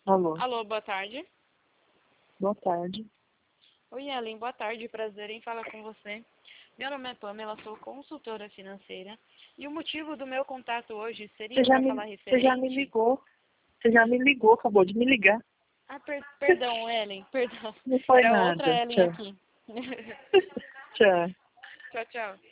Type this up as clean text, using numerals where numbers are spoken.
Alô, Alô, boa tarde. boa tarde. Oi, Ellen, boa tarde. Prazer em falar com você. Meu nome é Pamela, sou consultora financeira. E o motivo do meu contato hoje seria para falar Você já me referente... ligou. Você já me ligou, acabou de me ligar. Ah, perdão, Ellen, perdão. Não foi Era outra nada. Ellen Tchau. aqui. Tchau. Tchau, tchau.